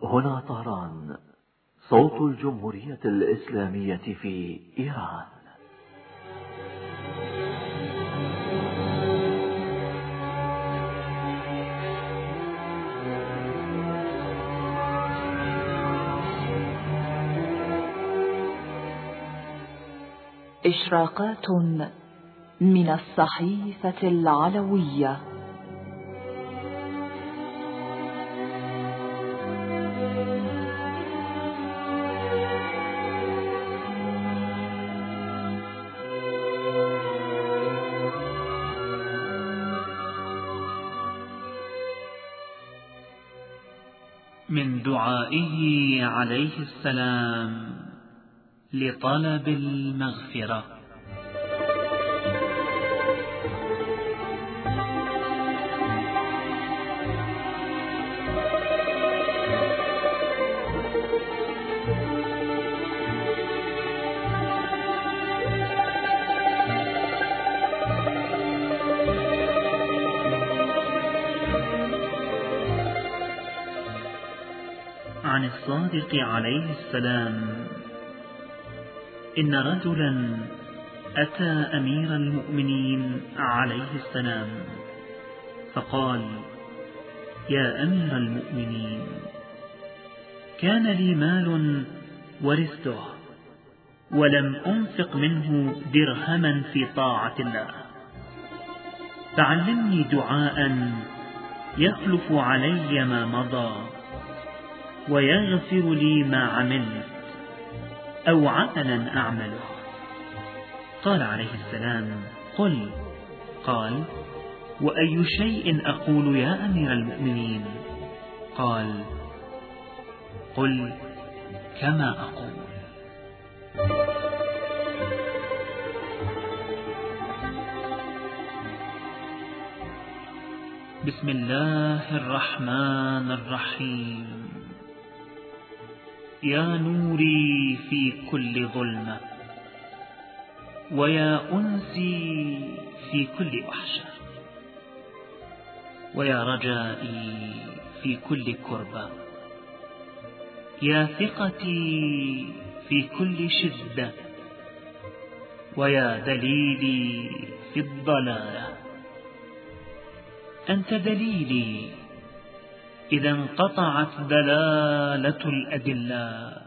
هنا طهران، صوت الجمهورية الإسلامية في إيران. إشراقات من الصحيفة العلوية. من دعائه عليه السلام لطلب المغفرة. عن الصادق عليه السلام: إن رجلا أتى أمير المؤمنين عليه السلام فقال: يا أمير المؤمنين، كان لي مال ورثته ولم أنفق منه درهما في طاعة الله، فعلمني دعاء يخلف علي ما مضى ويغفر لي ما عملت أو عملا أعمله. قال عليه السلام: قل. قال: وأي شيء أقول يا أمير المؤمنين؟ قال: قل كما أقول. بسم الله الرحمن الرحيم. يا نوري في كل ظلمة، ويا أنسي في كل وحشة، ويا رجائي في كل كربة، يا ثقتي في كل شدة، ويا دليلي في الضلالة. أنت دليلي إذا انقطعت دلالة الأدلاء،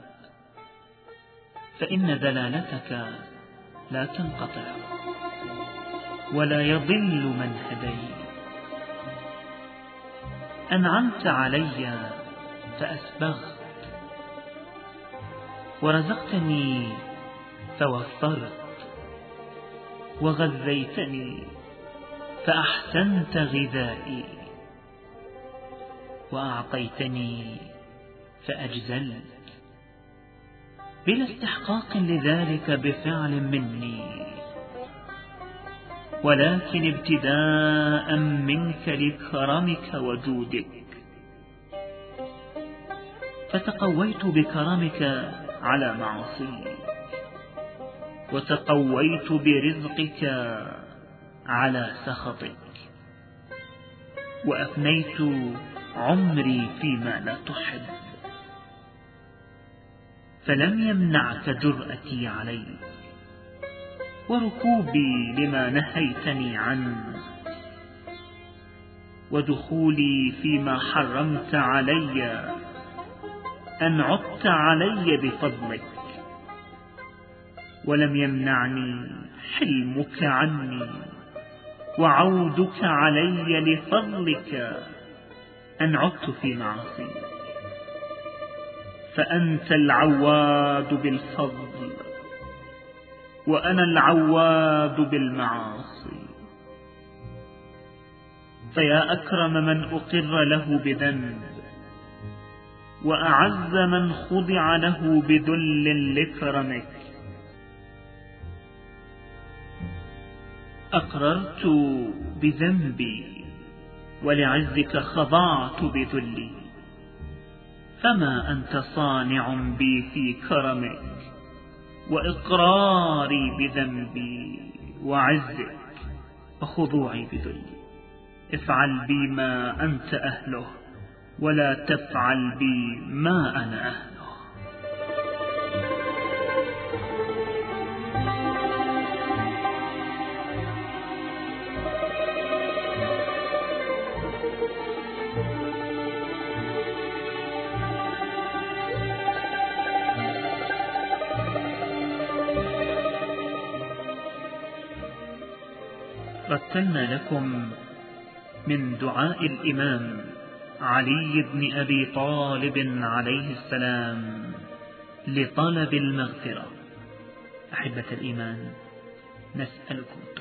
فإن دلالتك لا تنقطع ولا يضل من هديت. أنعمت علي فأسبغت، ورزقتني فوفرت، وغذيتني فأحسنت غذائي، وأعطيتني فأجزلت، بلا استحقاق لذلك بفعل مني، ولكن ابتداء منك لكرمك وجودك. فتقويت بكرمك على معصيك، وتقويت برزقك على سخطك، وأفنيت عمري فيما لا تحب، فلم يمنعك جرأتي عليك، وركوبي لما نهيتني عنه، ودخولي فيما حرمت علي، أن عدت علي بفضلك، ولم يمنعني حلمك عني، وعودك علي لفضلك، أن عدت في معصيك. فأنت العواد بالفضل، وأنا العواد بالمعاصي. فيا أكرم من أقر له بذنب، وأعز من خضع له بذل لكرمك. أقررت بذنبي، ولعزك خضعت بذلي، فما أنت صانع بي في كرمك، وإقراري بذنبي وعزك وخضوعي بذلي. افعل بي ما أنت أهله، ولا تفعل بي ما أنا أهله. رتلنا لكم من دعاء الإمام علي بن أبي طالب عليه السلام لطلب المغفرة. أحبة الإيمان، نسألكم